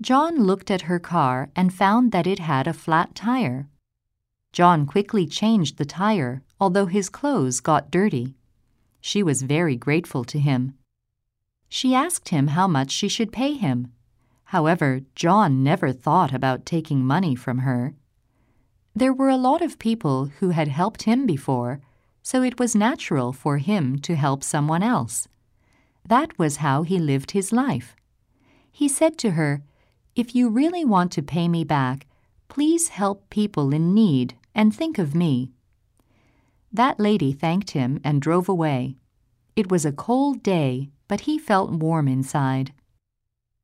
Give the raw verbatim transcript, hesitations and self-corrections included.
John looked at her car and found that it had a flat tire. John quickly changed the tire, although his clothes got dirty. She was very grateful to him. She asked him how much she should pay him. However, John never thought about taking money from her. There were a lot of people who had helped him before, so it was natural for him to help someone else. That was how he lived his life. He said to her, "If you really want to pay me back, please help people in need and think of me." That lady thanked him and drove away. It was a cold day, but he felt warm inside.